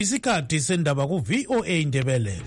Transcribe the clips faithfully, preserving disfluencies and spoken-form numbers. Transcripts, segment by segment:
Isikhathi sendaba ku V O A Indebele.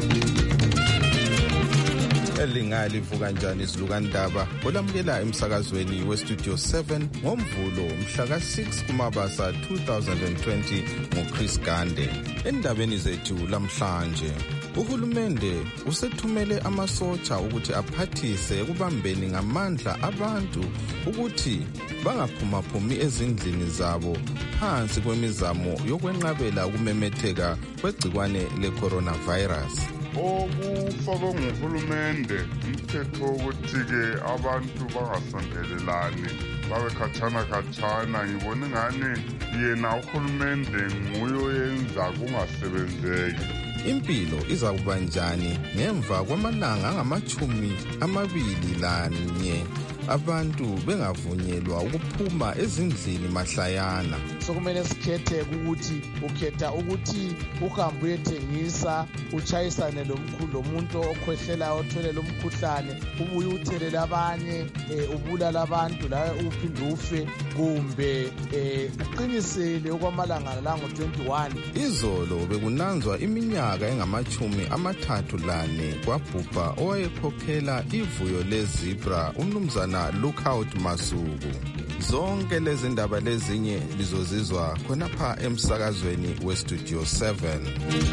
Elingalivuka kanjani izilukandaba olamukela emsakazweni westudio seven ngomvulo mhla ka six kuMabasa two thousand twenty ngoChris Gande. Endabeni zethu lamhlanje, uhulumende usethumele amasotsha ukuthi aphathise ekubambeni ngamandla abantu ukuthi bangaphumaphumi ezindlini zabo phansi kwemizamo yokwenqabela ukumemetheka kwegcikwane le-coronavirus. Okufakwe nguhulumende umthetho wokuthi-ke abantu bangasondelelani babe khatshana khatshana. Ngibona ingane yena uhulumende nguye oyenza kungasebenzeki. Impilo iza kuba njani ngemva kwamalanga angamachumi amabili lanye abantu bengavunyelwa ukuphuma ezindlini mahlayana? Sokumele sikhethe ukuthi ukhetha ukuthi uhambe uyethengisa, uchayisane lomkhulu lomuntu okhwehlela othwele lomkhuhlane, ubuye uthelele abanye, ubulala abantu la uphinde ufe, kumbe uqinisele okwamalanga la ngo twenty-one. Izolo bekunanzwa iminyaka engamachumi amathathu lane kwabhubha owayekhokhela ivuyo lezibra umnumzana Lookout Masuku. Zonke lezi ndaba lezinye lizozizwa khonapha emsakazweni westudio seven.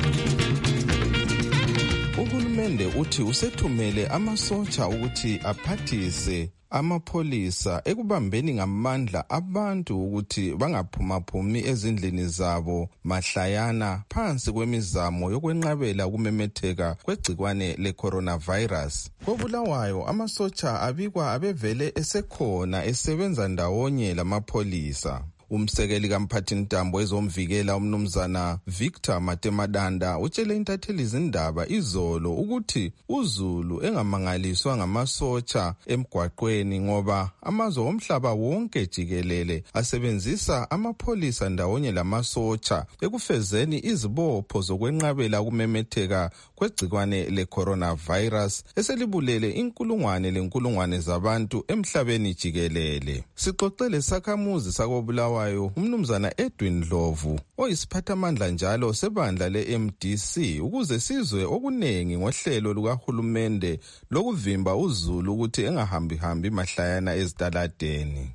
Uhulumende uthi usethumele amasotsha ukuthi aphathise amapholisa ekubambeni ngamandla abantu ukuthi bangaphumaphumi ezindlini zabo mahlayana phansi kwemizamo yokwenqabela ukumemetheka kwegcikwane le-coronavirus. KoBulawayo amasotsha abikwa abevele esekhona esebenza ndawonye lamapholisa. Umsekeli kamphathintambo ezomvikela umnumzana Victor Matemadanda utshele intatheli izindaba izolo ukuthi uZulu engamangaliswa ngamasotsha emgwaqweni ngoba amazwe omhlaba wonke jikelele asebenzisa amapholisa ndawonye lamasotsha ekufezeni izibopho zokwenqabela ukumemetheka kwegcikwane le-coronavirus eselibulele inkulungwane lenkulungwane zabantu emhlabeni jikelele. Sixoxele sakhamuzi sakoBulawayo umnumzana Edwin Dlovu oyisiphathamandla njalo sebandla le-M D C ukuze sizwe okunengi ngohlelo lukahulumende lokuvimba uZulu ukuthi engahambi-hambi mahlayana ezitaladeni.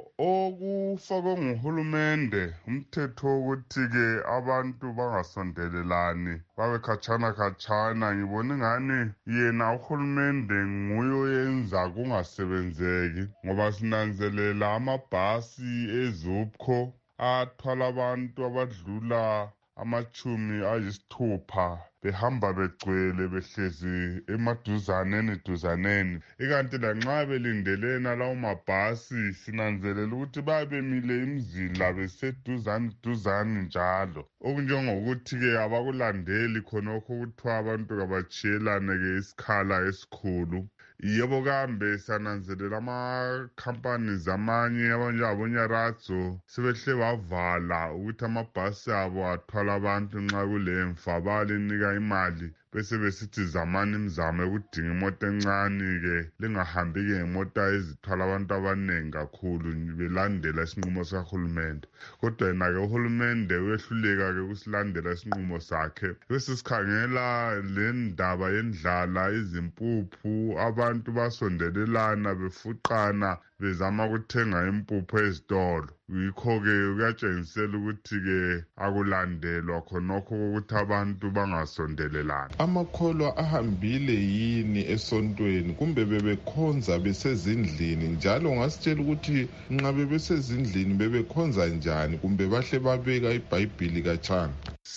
Okufakwe nguhulumende umthetho wokuthi-ke abantu bangasondelelani babe khatshana khatshana. Ngibona ingane yena uhulumende nguye oyenza kungasebenzeki ngoba sinanzelela amabhasi ezupco athwala abantu abadlula amachumi ayisithupha behamba begcwele behlezi emaduzaneni duzaneni. Ikanti lanxa belindelena lawo mabhasi sinanzelela ukuthi babemile imzila beseduzane duzane njalo. Okunjengokuthi-ke abakulandeli khonokho kuthiwa abantu kabachiyelane-ke isikhala esikhulu. Yebo kambe sananzelela ama-companies amanye abanjengabonyaratso sebehle bavala ukuthi amabhasi abo athwala abantu nxa kulemfa balinika imali bese besithi zamani imizamo ekudinga imoto encane-ke lingahambi-ke ngemota ezithwala abantu abaningi kakhulu belandela isinqumo sikahulumende. Kodwa yena-ke uhulumende uyehluleka-ke ukusilandela isinqumo sakhe. Bese sikhangela le ndaba yendlala, izimpuphu, abantu basondelelana befuqana bezama ukuthenga impuphu ezitolo. Yikho-ke kuyatshengisela ukuthi-ke akulandelwa khonokho ukuthi abantu bangasondelelani. Amakholwa ahambile yini esontweni kumbe bebekhonza besezindlini? Njalo ngasitshela ukuthi nxa bebesezindlini bebekhonza njani kumbe bahle babeka iBhayibhili khatshana?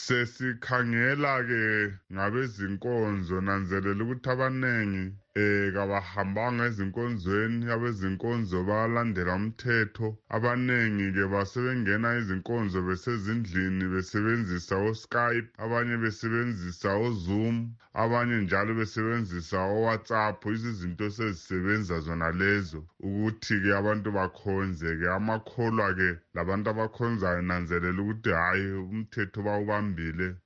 Sesikhangela-ke ngabezinkonzo nanzelela ukuthi abanengi eh kabahambanga ezinkonzweni, abezinkonzo balandela umthetho. Abanengi-ke basebengena izinkonzo besezindlini besebenzisa o-Skype, abanye besebenzisa o-Zoom, abanye njalo besebenzisa o-WhatsApp. Izinto sezisebenza zona lezo ukuthi-ke abantu bakhonze-ke. Amakholwa-ke labantu abakhonzayo nanzelela ukuthi hayi umthetho bawubambile.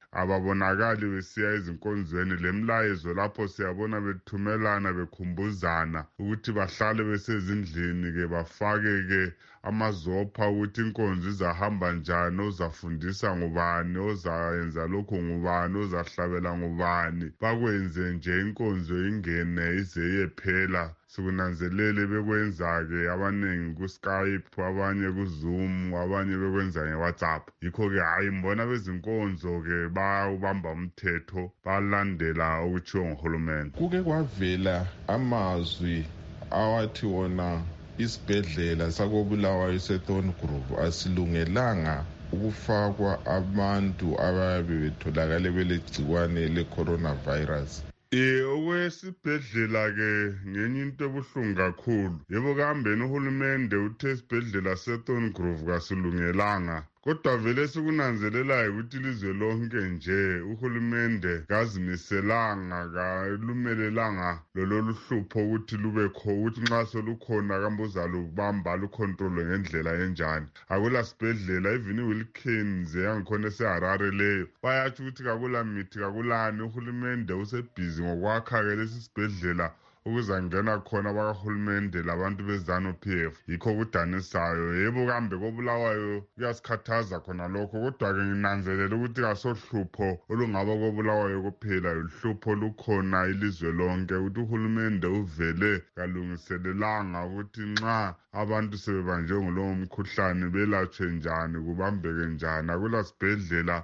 ababonakali besiya ezinkonzweni. Lemlayezo lapho siyabona bethumelana bekhumbuzana ukuthi bahlale besezindlini-ke bafake-ke amazopha ukuthi inkonzo izahamba njani, ozafundisa ngubani, ozayenza lokho ngubani, ozahlabela ngubani, bakwenze nje inkonzo ingene ize iyephela. Sikunanzelele bekwenza-ke abaningi ku-Skype, abanye ku-Zoom, abanye bekwenza nge-WhatsApp. Yikho-ke hhayi mbona bezinkonzo-ke bayawubamba umthetho, balandela okutshiwo nguhulumende. Kuke kwavela amazwi awathi wona isibhedlela sakobulawayo se-Thorn Group asilungelanga ukufakwa abantu abayabe betholakale belegciwane le-coronavirus. Eh okwesibhedlela-ke ngenye into ebuhlungu kakhulu. Yebo kahambeni uhulumende uthe isibhedlela se-Thorn Group kasilungelanga. Kodwa vele sikunanzelelayo ukuthi ilizwe lonke nje uhulumende kazimiselanga, kalumelelanga lolu hlupho ukuthi lubekho, ukuthi nxa solukhona kambuza lubamba lukhontrole ngendlela enjani. Akula sibhedlela, even iWilkins yangikhona eseHarare leyo bayatsho ukuthi kakula mithi kakulani. Uhulumende usebhizi ngokwakha-ke lesi sibhedlela ukuzangena khona bakahulumende labantu be-ZANU-P F. Yikho kudanisayo. Yebo kambe kobulawayo kuyasikhathaza khona lokho, kodwa-ke nginanzelela ukuthi kasohlupho olungaba kobulawayo kuphela, uhlupho lukhona ilizwe lonke, ukuthi uhulumende uvele kalungiselelanga ukuthi nxa abantu sebebanjwe ngulowo mkhuhlane belatshwe njani, kubambeke njani. Akula sibhedlela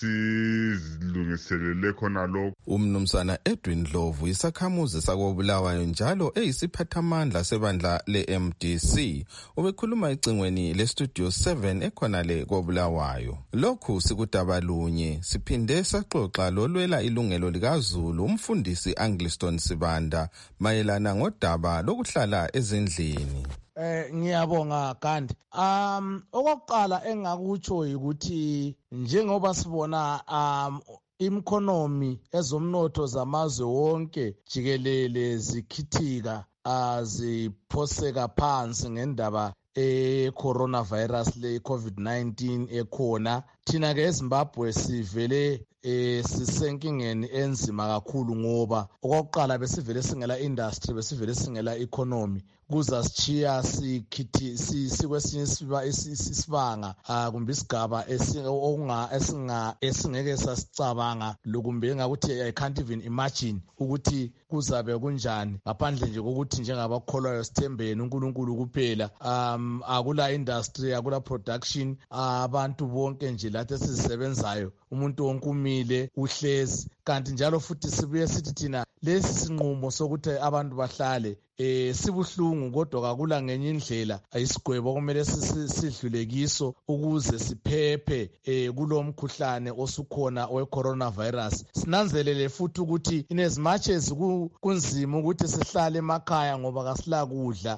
esizilungiselele khona lokho. Umnumzana Edwin Dlovu isakhamuzi sakobulawayo njalo eyisiphathamandla sebandla le-M D C ubekhuluma ecingweni le-Studio seven ekhonale kobulawayo. Lokhu sikudabalunye siphinde saxoxa lolwela ilungelo likaZulu umfundisi Angliston Sibanda mayelana ngodaba lokuhlala ezindlini. Eh ngiyabonga Gandhi. Um okokuqala engakutsho ukuthi njengoba sibona um imkhonomi ezomnotho zamazwe wonke jikelele zikhithika aziphoseka phansi ngendaba e-coronavirus le-COVID nineteen ekhona. Thina-ke eZimbabwe sivele eh sisenkingeni enzima kakhulu ngoba okokuqala besivele singela industry, besivele singela economy, kuza sichiya sikhithi sikwesinye isibanga kumbe isigaba esinga esinga esingeke sasicabanga lokumbe ngakuthi I can't even imagine ukuthi kuzabe kunjani ngaphandle nje kokuthi njengabakholwayo sithembeni uNkulunkulu kuphela. Um akula industry, akula production, abantu bonke nje lathi esisebenzayo umuntu wonke umile uhlezi. Kanti njalo futhi sibuye sithi thina lesi sinqumo sokuthi abantu bahlale eh sibuhlungu, kodwa kakula ngenye indlela ayisigwebo kumele sidlule kiso ukuze siphephe eh kulomkhuhlane osukhona we-coronavirus. Sinanzelele futhi ukuthi in as much as kunzima ukuthi sihlale emakhaya ngoba kasila kudla,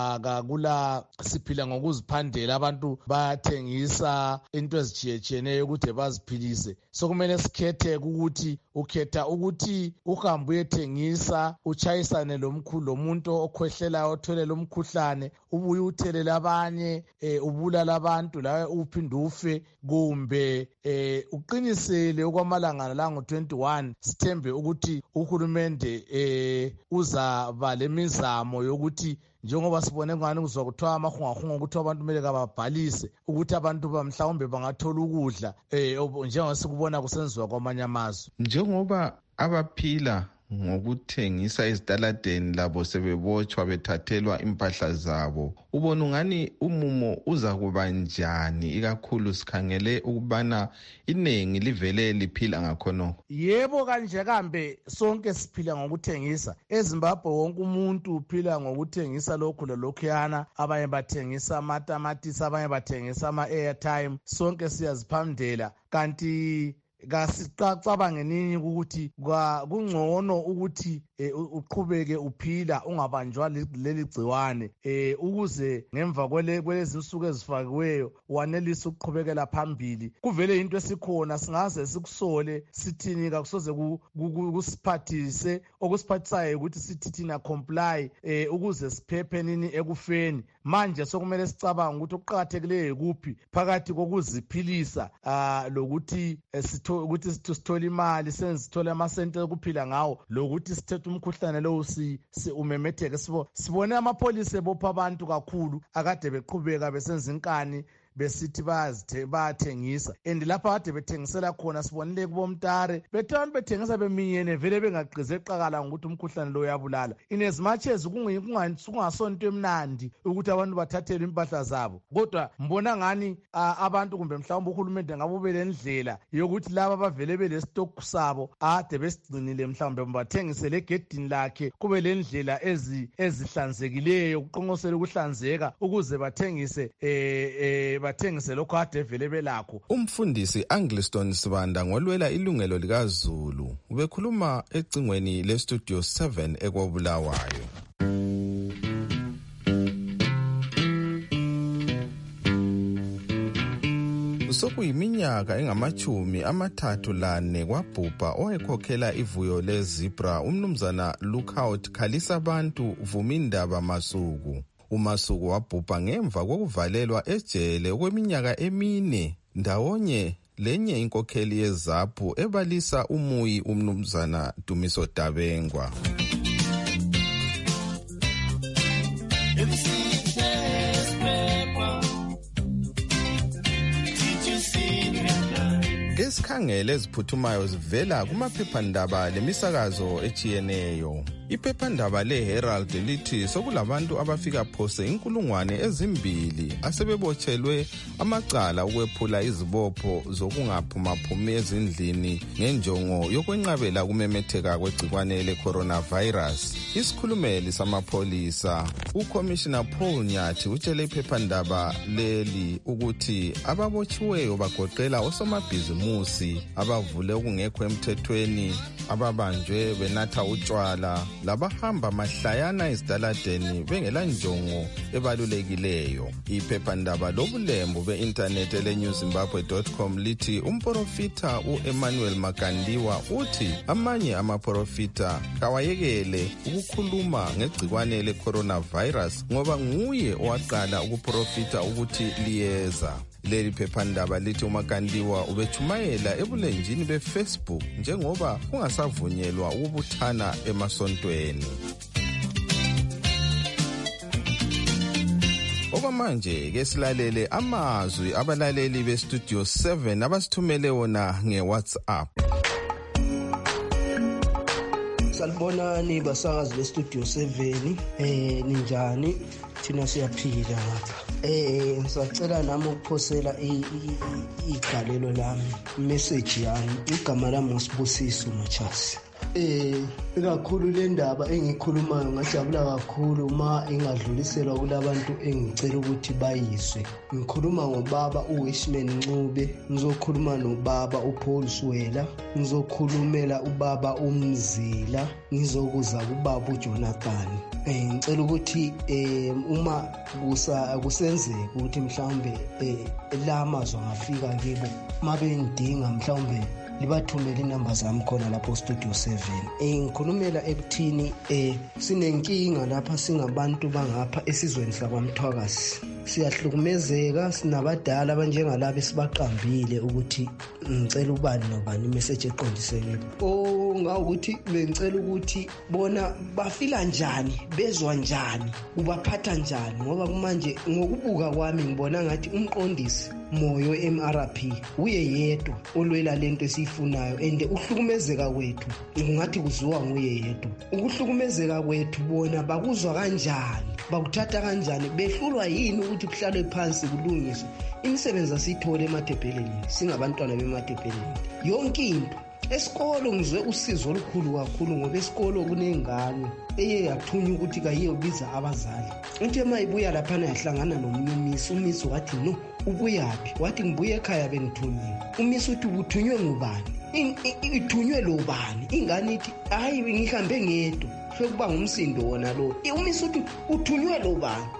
akakula siphila ngokuziphandela, abantu bayathengisa into ezijiyetshiyeneyo ukuthi baziphilise. So kumele sikhethe ukuthi ukhetha ukuthi uhambe uyethengisa uchayisane lomkhulu lomuntu okhwehlelayo othwele lomkhuhlane ubuye uthelele abanye eh ubulala abantu lawe uphinde ufe, kumbe eh uqinisele okwamalanga la ngo twenty-one sithembe ukuthi uhulumende eh uzaba lemizamo yokuthi njengoba sibone ngani kuzwa kuthiwa amahungahunga ukuthi abantu kumele kababhalise ukuthi abantu bamhlawumbe bangathola ukudla eh njengoba sikubona kusenziwa kwamanye amazwe. Njengoba abaphila ngokuthengisa ezitaladeni labo sebebotshwa bethathelwa impahla zabo, ubona ungani umumo uza kuba njani ikakhulu sikhangele ukubana inengi livele liphila ngakhonoko? Yebo kanje kambe sonke siphila ngokuthengisa. eZimbabwe wonke umuntu uphila ngokuthengisa lokhu lokhuyana, abanye bathengisa amatamatisi, abanye bathengisa ama-airtime, sonke siyaziphamdela. Kanti kasicacabange nini ukuthi kungcono ukuthi uqhubeke uphila ungabanjwa leli gciwane eh ukuze ngemva kwelezi insuku ezifakiweyo wanelisa ukuqhubekela phambili. Kuvele into esikhona singaze sikusole sithini kakusoze kusiphathise, okusiphathisayo ukuthi sithi thina comply eh ukuze siphephe nini ekufeni. Manje sokumele sicabanga ukuthi ukuqhakathekileyo kuphi phakathi kokuziphilisa lokuthi sitho ukuthi sithola imali senzithola amasente okuphila ngawo lokuthi sithethe umkhuhlane lowo si umemetheke. Sibone amapholisa ebopha abantu kakhulu akade beqhubeka besenza inkani besithi bayathengisa, and lapha kade bethengisela khona sibonile kubomtare bethe abantu bethengisa beminyene vele bengaqize eqakala ngokuthi umkhuhlane lo uyabulala. In as much as kungasonto emnandi ukuthi abantu bathathelwe impahla zabo, kodwa mbona ngani abantu kumbe mhlawumbe uhulumende ngabe ubelendlela yokuthi laba abavele belesitock sabo ade besigcinile mhlawumbe bathengisele egedini lakhe kube lendlela ezihlanzekileyo kuqonqosela ukuhlanzeka ukuze bathengise eh eh bathengise lokho ade vele belakho. Umfundisi Angliston Sibanda ngolwela ilungelo likaZulu ubekhuluma ecingweni le Studio seven ekwabulawayo. Sokuyiminyaka engamachumi amathathu lane kwabhubha owayekhokhela ivuyo lezibra umnumzana Lookout Khalisa abantu Vumindaba Masuku. uMasuku wabhubha ngemva kokuvalelwa ejele okweminyaka emine ndawonye lenye inkokheli yeZAPU ebalisa umuyi umnumzana Dumiso Dabengwa. Esikhangele eziphuthumayo zivela kumaphephandaba lemisakazo echiyeneyo. Iphephandaba leHerald lithi sokulabantu abafika phose inkulungwane ezimbili asebebotshelwe amacala ukwephula izibopho zokungaphumaphumi ezindlini ngenjongo yokwenqabela kumemetheka kwegcikwane le-coronavirus. Isikhulumeli samapholisa uCommissioner Paul Nyathi utshele iphephandaba leli ukuthi ababotshiweyo bagoqela osomabhizimusi abavule okungekho emthethweni, ababanjwe benatha utshwala, labahamba mahlayana ezitaladeni bengela njongo ebalulekileyo. Iphephandaba lobulembu be-internet ele-news zimbabwe dot com lithi umprofita u-Emmanuel Makandiwa uthi amanye amaprofita kawayekele ukukhuluma ngegcikwane le-coronavirus ngoba nguye owaqala ukuprofita ukuthi liyeza. Leli phephandaba lithi uMakandiwa ubechumayela ebulenjini beFacebook njengoba kungasavunyelwa ukubuthana emasontweni. Okwamanje ke silalele amazwi abalaleli beStudio seven abasithumele wona ngeWhatsApp. Salibonani basakazi beStudio seven, eh ninjani? Thina siyaphila lapha. Eh ngisacela nami ukuphosela igalelo lami, message yami. Igama lami uSibusiso Machasi. Eh kakhulu le ndaba engikhulumayo ngajabula kakhulu uma engadluliselwa kulabantu engicela ukuthi bayizwe. Ngikhuluma ngobaba uWishman Ncube, ngizokhuluma nobaba uPaul Swela, ngizokhulumela ubaba uMzila, ngizokuza kubaba uJonathan. Eh ngicela ukuthi eh uma kusa kusenzeka ukuthi mhlawumbe eh lamazwi angafika kibo mabe ngidinga mhlawumbe libathumele inamba zami khona lapho Studio seven. Eh ngikhulumela ekuthini eh sinenkinga lapha singabantu bangapha esizweni sakwaMthwakazi. Siyahlukumezeka, sinabadala abanjengalabo sibaqambile ukuthi ngicela ubani nobani message eqondisekile. Oh ngawukuthi bengicela ukuthi bona bafila njani, bezwa njani, ubaphatha njani ngoba manje ngokubuka kwami ngibona ngathi umqondisi Moyo M R P uye yedwa olwela lento esiyifunayo and uhlukumezeka kwethu ngathi kuziwa nguye yedwa. Ukuhlukumezeka kwethu bona bakuzwa kanjani, bakuthatha kanjani, behlulwa yini ukuthi kuhlalwe phansi kulungiswe imisebenzi asithole emathebheleni singabantwana bemathebheleni. Yonke into esikolo ngizwe usizo olukhulu kakhulu ngoba esikolo kunengane eye yathunywa ukuthi kayiyobiza abazali. Uthi emayibuya lapha yahlangana nomnyumisi, umisi wathi no ubuyaphi, wathi ngibuye ekhaya bengithunyiwe. Umisi uthi ubuthunywe ngubani, ithunywe lo bani, ingane ithi hayi ngihambe ngedwa, sokuba ngumsindo wona lo. Umisi uthi uthunywe lo bani,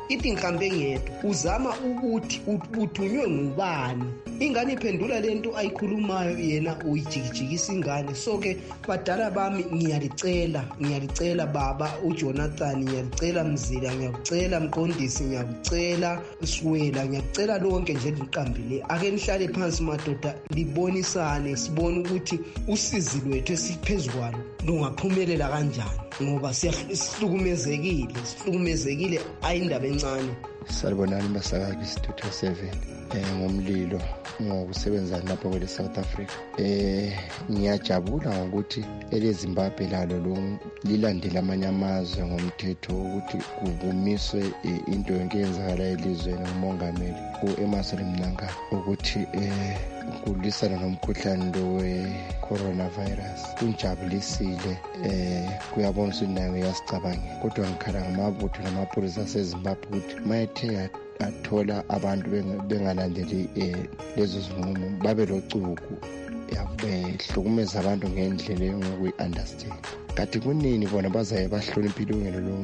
ithi ngihambe ngedwa. Uzama ukuthi uthunywe ngubani. Ingane iphendula lento ayikhulumayo yena uyijikijikisa ingane. So ke badala bami ngiyalicela ngiyalicela baba uJonathan, ngiyalicela Mzila, ngiyakucela Mqondisi, ngiyakucela Siwela, ngiyakucela lonke nje liqambile. Ake nihlale phansi madoda libonisane sibone ukuthi usizi lwethu esiphezulu lungaphumelela kanjani, ngoba siyahlukumezekile sihlukumezekile ayindaba encane. Salibonani basakaki Studio seven eh ngomlilo ngokusebenza lapha kwele South Africa. Eh ngiyajabula ngokuthi ele Zimbabwe lalo lo lilandela amanye amazwe ngomthetho ukuthi kuvumiswe into yonke eyenzakala elizweni ngumongameli uEmmerson Mnangagwa ukuthi eh kulwisana nomkhuhlane lo we-coronavirus. Kunjabulisile eh kuyabonisa nayo yasicabanga, kodwa ngikhala ngamabutho namapholisa aseZimbabwe ukuthi mayethe athola abantu bengalandeli eh lezo zinqumo babe locuku yabehlukumeza abantu ngendlela engokuyi-understand. Kanti kunini bona bazaye bahlonipha ilungelo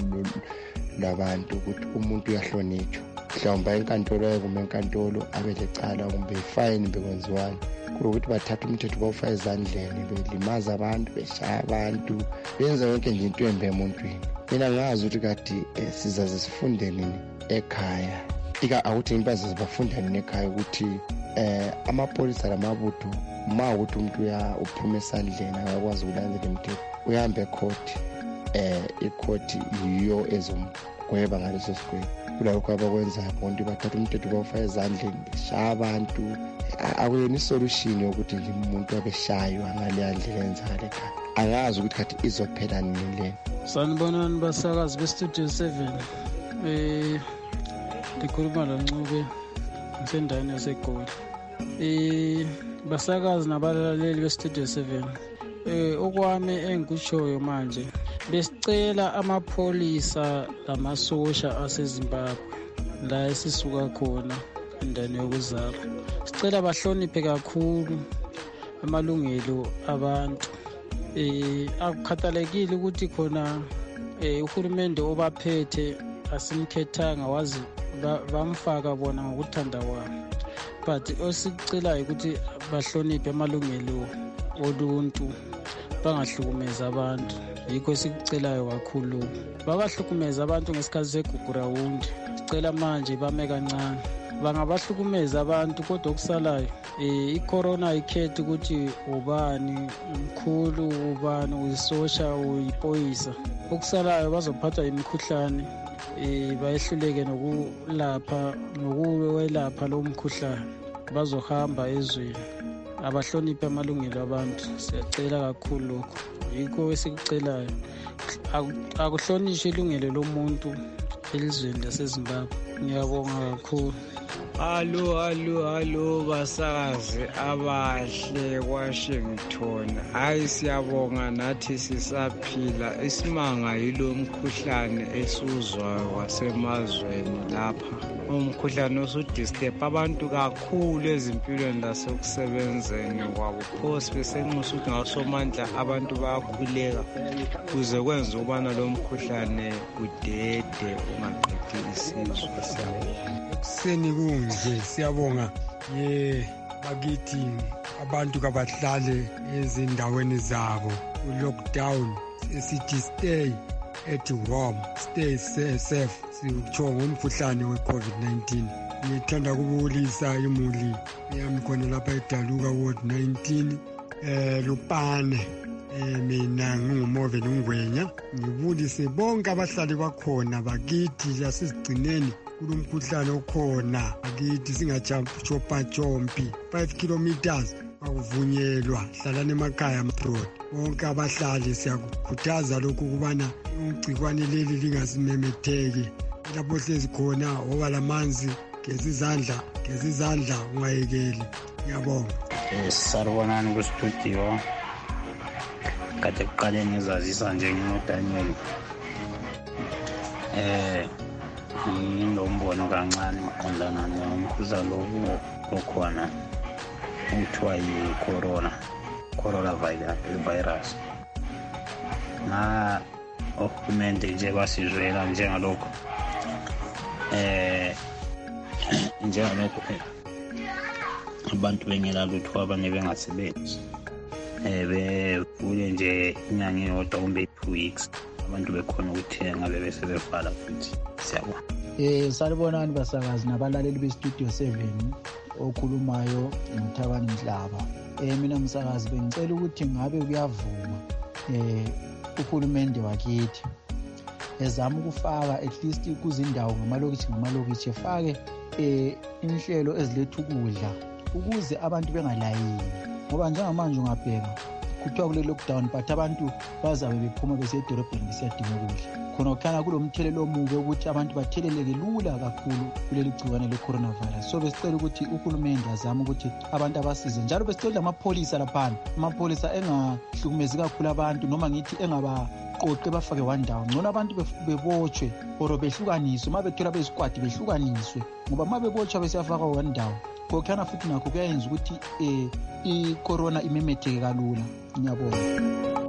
labantu ukuthi umuntu uyahlonitshwa. Mhlawumbe enkantolo yakume enkantolo abe lecala kumbe ifine bekwenziwani, kulokuthi bathatha umthetho bawufaka ezandleni belimaza abantu, beshaya abantu, benza yonke nje into embi emuntwini. Mina ngazi ukuthi kati sizaze sifunde nini ekhaya, ika awuthi impahla zibafunda nini ekhaya ukuthi eh amapolisa lamabutho ma ukuthi umuntu uya uphuma esandleni akakwazi ukulandela imithetho uhambe ecourt, eh icourt yiyo ezomgweba ngaleso sigwebo. Kulokho abakwenzayo bonke bathatha umthetho bawufaka ezandleni beshaya abantu. Akuyona isolution yokuthi nje umuntu abeshaywa ngale ndlela enzakala ekhaya. Angazi ukuthi kati izophela nini le. Sanibonani basakazi beStudio seven. Eh ndikhuluma loNcube ngisendaweni yaseGoli. Eh basakazi nabalaleli beStudio seven. Eh okwami engikutshoyo manje besicela amapholisa lamasosha aseZimbabwe la esisuka khona endaweni yokuzalwa, sicela bahloniphe kakhulu amalungelo abantu. Eh akukhathalekile ukuthi khona eh uhulumende obaphethe asimkhethanga wazi bamfaka bona ngokuthanda kwabo, but osicelayo ukuthi bahloniphe amalungelo oluntu bangahlukumeza abantu. Yikho sikucelayo kakhulu babahlukumeza abantu ngesikhathi segugu rawundi. Sicela manje bame kancane, bangabahlukumeza abantu kodwa okusalayo eh icorona ikhethe ukuthi ubani umkhulu ubani uyisosha uyipoyisa. Okusalayo bazophathwa imikhuhlane eh bayehluleke nokulapha nokuwelapha lo mkhuhlane, bazohamba ezweni. Abahloniphe amalungelo abantu, siyacela kakhulu lokho. Yikho esikucelayo, akuhlonishwe ilungelo lomuntu elizweni laseZimbabwe. Ngiyabonga kakhulu. Halo halo halo basakazi abahle Washington. Hayi siyabonga nathi sisaphila. Isimanga yilo mkhuhlane esuzwayo wasemazweni lapha. Umkhuhlane osudisturb abantu kakhulu ezimpilweni lasekusebenzeni kwabo. Phosi besenxusa ukuthi ngawusomandla abantu bayakhuleka kuze kwenza ukubana lo mkhuhlane udede ungaqedi isizwe. Siyabonga. Ekuseni kunje siyabonga ye bakithi abantu kabahlale ezindaweni zabo ku-lockdown esithi stay at home, stay safe. Sikutsho ngomkhuhlane we-covid nineteen. Ngithanda kubulisa imuli yami khona lapha eDaluka ward nineteen eh Lupane. Eh mina ngingumove ngingwenya. Ngibulise bonke abahlali bakhona bakithi asizigcineni kulomkhuhlane okhona akithi singachopha chompi five kilometers akuvunyelwa. Hlalani emakhaya abroad. Bonke abahlali siyakukhuthaza lokhu kubana igcikwane leli lingasimemetheki. Lapho hlezi khona oba lamanzi, geza izandla, geza izandla ungayekeli. Ngiyabonga. Eh saribonani ku studio. Kade kuqale ngizazisa nje ngingoDaniel. Eh nginombono kancane maqondana nomkhuhlane lo okhona uthiwa yi-corona corona virus. Na uhulumende nje basizwela njengalokho eh njengalokho abantu bengela lutho abanye bengasebenzi eh bevule nje inyanga eyodwa kumbe two weeks abantu bekhona ukuthenga bebe sebevala futhi siyabona. Eh salibonani basakazi nabalaleli bestudio seven okhulumayo uMthabani Mhlaba. Eh mina msakazi bengicela ukuthi ngabe kuyavuma eh uhulumende wakithi ezama ukufaka at least kuzindawo ngamalokithi ngamalokithi efake eh inhlelo eziletha ukudla ukuze abantu bengalayini ngoba njengamanje ungabheka kuthiwa kule lockdown but abantu bazabe bephuma besedorobheni besiyadinga ukudla khona kukhanya kulomthelelo omubi ukuthi abantu batheleleke lula kakhulu kuleli gciwane le-coronavirus. So besicela ukuthi uhulumende azame ukuthi abantu abasize njalo besicela amapholisa laphana amapholisa engahlukumezi kakhulu abantu noma ngithi engabaqoqe bafake one ndawo ngcono abantu bebotshwe or behlukaniswe uma bethola beyisigwadi behlukaniswe ngoba uma bebotshwa besiyafaka one ndawo kokhana futhi nakho kuyayenza ukuthi eh i-corona imemetheke kalula. Ngiyabonga.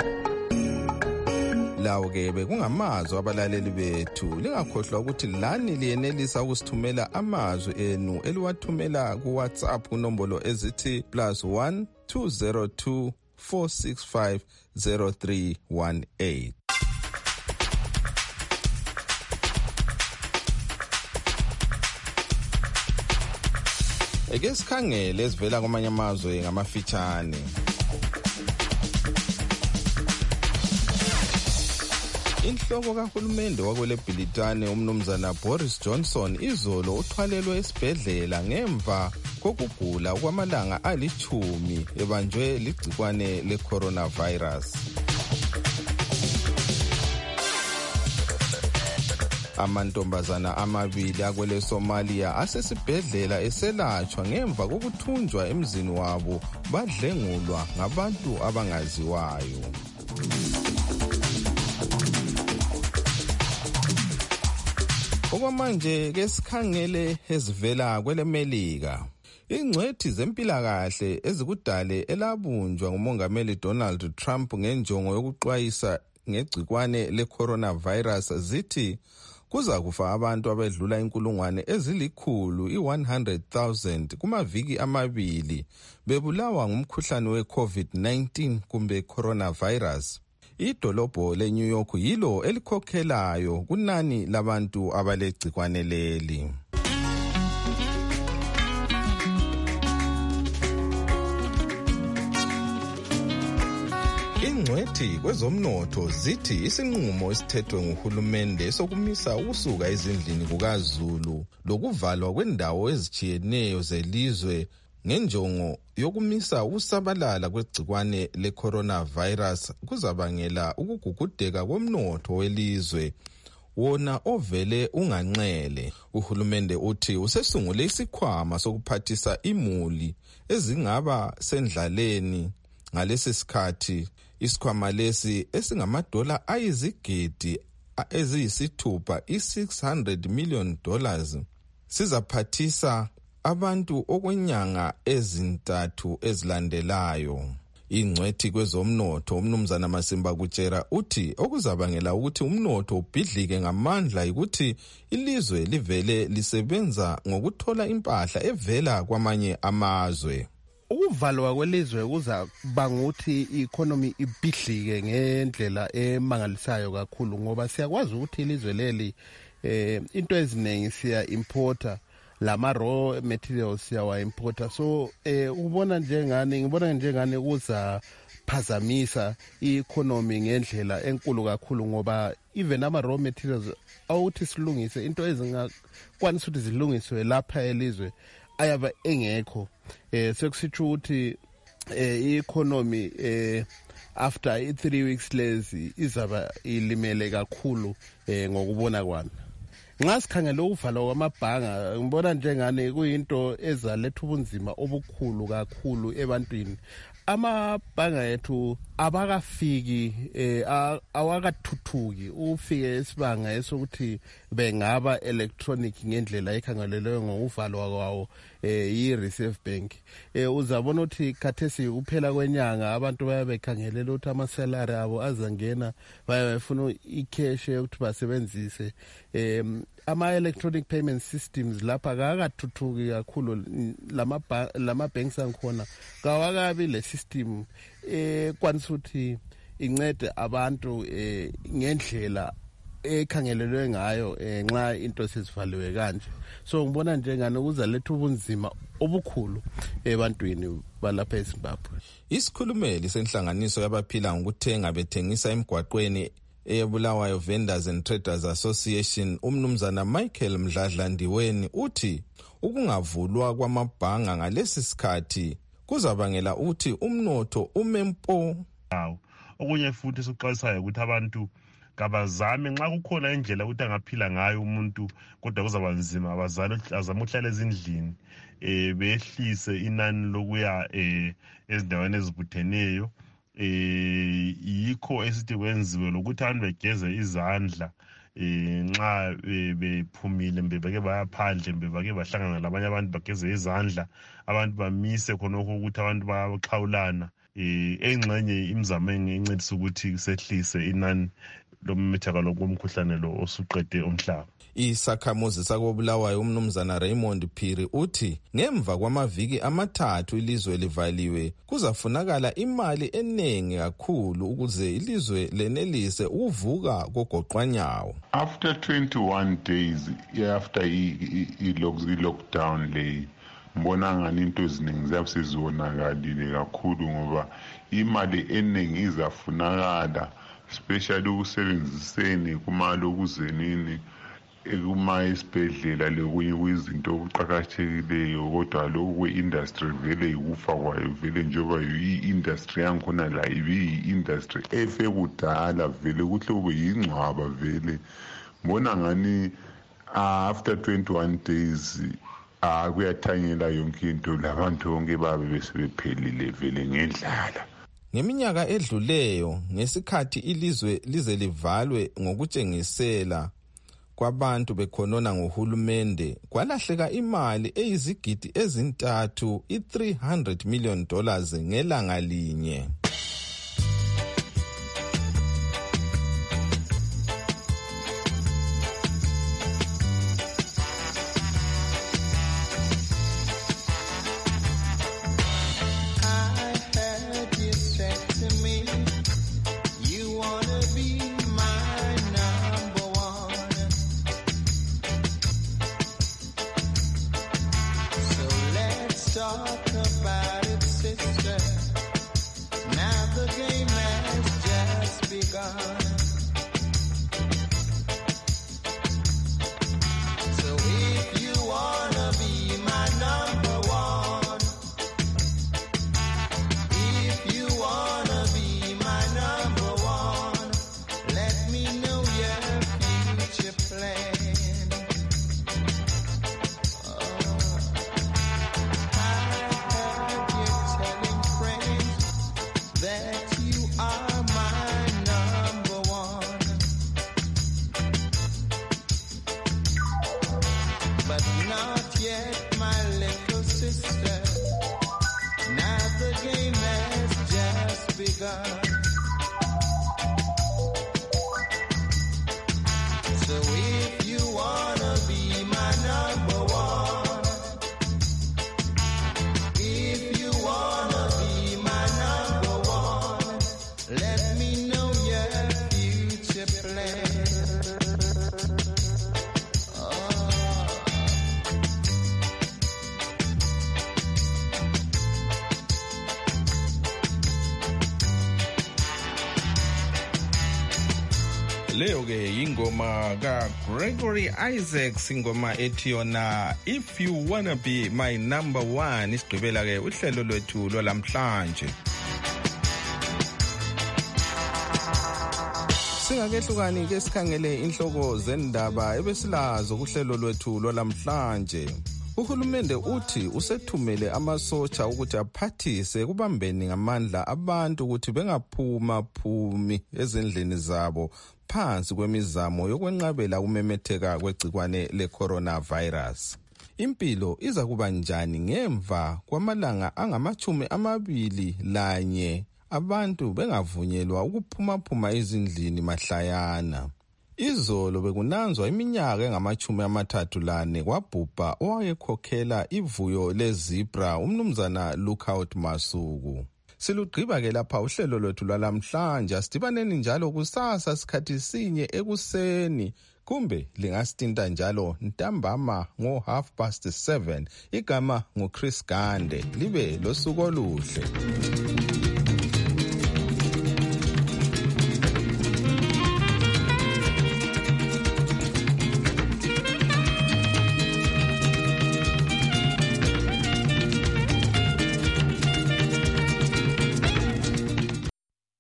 Lawo ke bekungamazwi abalaleli bethu. Lingakhohlwa ukuthi lani liyenelisa ukusithumela amazwi enu eliwathumela ku WhatsApp kunombolo ezithi plus one two zero two four six five zero three one eight. Eke sikhangele esivela kwamanye amazwe ngamafitshane. Inhloko kahulumende wakwele Bhilitane umnumzana Boris Johnson izolo uthwalelwe esibhedlela ngemva kokugula kwamalanga alichumi ebanjwe ligcikwane le-coronavirus. Amantombazana amabili akwele Somalia asesibhedlela eselatshwa ngemva kokuthunjwa emzini wabo badlengulwa ngabantu abangaziwayo. Okwamanje ke sikhangele ezivela kwele Melika. Ingcwethi zempilakahle ezikudale elabunjwa ngumongameli Donald Trump ngenjongo yokuxwayisa ngegcikwane le-coronavirus zithi kuza kufa abantu abedlula inkulungwane ezilikhulu i-one hundred thousand kumaviki amabili bebulawa ngumkhuhlane we-COVID nineteen kumbe coronavirus. Idolobho le-New York yilo elikhokhelayo kunani labantu abalegcikwane leli. Ingcwethi kwezomnotho zithi isinqumo esithethwe nguhulumende sokumisa ukusuka ezindlini kukaZulu lokuvalwa kwendawo ezijiyeneyo zelizwe ngenjongo yokumisa ukusabalala kwegcikwane le-coronavirus kuzabangela ukugugudeka komnotho welizwe wona ovele unganqele. Uhulumende uthi usesungule isikhwama sokuphathisa imuli ezingaba sendlaleni ngalesi sikhathi. Isikhwama lesi esingamadola ayizigidi eziyisithupha i-six hundred million dollars sizaphathisa abantu okwenyanga ezintathu ezilandelayo. Ingcwethi kwezomnotho umnumzana Masimba Kutshera uthi okuzabangela ukuthi umnotho ubhidlike ngamandla ukuthi ilizwe livele lisebenza ngokuthola impahla evela kwamanye amazwe. Ukuvalwa kwelizwe kuza kubanga ukuthi i-economy ibhidlike ngendlela emangalisayo kakhulu ngoba siyakwazi ukuthi ilizwe leli eh into eziningi siya importer lama raw materials siyawa importer. So eh ubona njengani ngibona njengani kuza phazamisa i-economy ngendlela enkulu kakhulu ngoba even ama raw materials awuthi silungise into ezingakwanisa ukuthi zilungiswe lapha elizwe ayaba engekho. Eh sekusitsho ukuthi eh i-economy eh after three weeks lezi izaba ilimele kakhulu eh ngokubona kwami. Nxa sikhangela ukuvalwa kwamabhanga ngibona njengane kuyinto ezaletha ubunzima obukhulu kakhulu ebantwini. Amabhanga ethu abakafiki eh awakathuthuki ufike esibanga esokuthi bengaba electronic ngendlela ekhangelelwe ngokuvalo kwawo eh i-Reserve Bank. Eh uzabona ukuthi khathesi uphela kwenyanga abantu bayabekhangelela ukuthi ama salary abo azangena bayafuna icash ukuthi basebenzise em ama electronic payment systems lapha akakathuthuki kakhulu lama lama banks angikhona kawakabi le system eh kwanisa ukuthi incede abantu eh ngendlela ekhangelelwe ngayo nxa into sezivaliwe kanje. So ngibona njengani ukuza lethu ubunzima obukhulu ebantwini balapha eZimbabwe. Isikhulumeli senhlanganiso yabaphila ngokuthenga bethengisa emgwaqweni eBulawayo Vendors and Traders Association umnumzana Michael Mdladla Ndiweni uthi ukungavulwa kwamabhanga ngalesi sikhathi kuzabangela ukuthi umnotho umempo. Okunye futhi sokuxwayisayo ukuthi abantu kabazame nxa kukhona indlela ukuthi angaphila ngayo umuntu kodwa kuzaba nzima abazali azama ukuhlala ezindlini eh behlise inani lokuya eh ezindaweni ezibutheneyo eh yikho esithi kwenziwe lokuthi abantu begeze izandla eh nxa bephumile mbebeke bayaphandle mbebeke bahlangana labanye abantu bageze izandla abantu bamise khonokho ukuthi abantu bayaxhawulana eh engxenye imizamo engincedisa ukuthi sehlise inani lomthakalo komkhuhlane lo osuqede umhlaba. Isakhamuzi sakobulawayo umnumzana Raymond Phiri uthi ngemva kwamaviki amathathu ilizwe livaliwe kuzafunakala imali eningi kakhulu ukuze ilizwe lenelise ukuvuka kogoqwanyawo. After twenty-one days after i-lockdown le mbona ngani into eziningi ziyabseziwonakalile kakhulu ngoba imali eningi izafunakala especially ukusebenziseni kumalokuzeni ekuma isibhedlela lokunye kwizinto okuqhakathekileyo kodwa lokhu kwe-industry vele ikufa kwayo vele njengoba i-industry yangikhona la ibi-industry efe kudala vele kuhle kube yingcwaba vele mbona ngani after twenty-one days akuyathanyela yonke into labantu bonke babe besebephelile vele ngendlala. Ngeminyaka edluleyo ngesikhathi ilizwe lize livalwe ngokutshengisela kwabantu bekhonona ngohulumende kwalahleka imali eyizigidi ezintathu i-three hundred million dollars ngelanga linye. Leyo ke ingoma ka Gregory Isaacs ingoma ethi yona If You Wanna Be My Number One isigqibela ke uhlelo lwethu lwalamhlanje. Singakehlukani ke sikhangele inhloko zendaba ebesilazo kuhlelo lwethu lwalamhlanje. Uhulumende uthi usethumele amasotsha ukuthi aphathise kubambeni ngamandla abantu ukuthi bengaphuma phumi ezindlini zabo phansi kwemizamo yokwenqabela ukumemetheka kwegcikwane le-coronavirus. Impilo iza kuba njani ngemva kwamalanga angamachumi amabili lanye abantu bengavunyelwa ukuphumaphuma ezindlini mahlayana? Izolo bekunanzwa iminyaka engamachumi amathathu lane kwabhubha owayekhokhela ivuyo lezibra umnumzana Lookout Masuku. Silugqiba-ke lapha uhlelo lwethu lwalamhlanje. Asidibaneni njalo kusasa sikhathi sinye ekuseni, kumbe lingasithinta njalo ntambama ngo half past seven. Igama nguChris Gande. Libe losuku oluhle.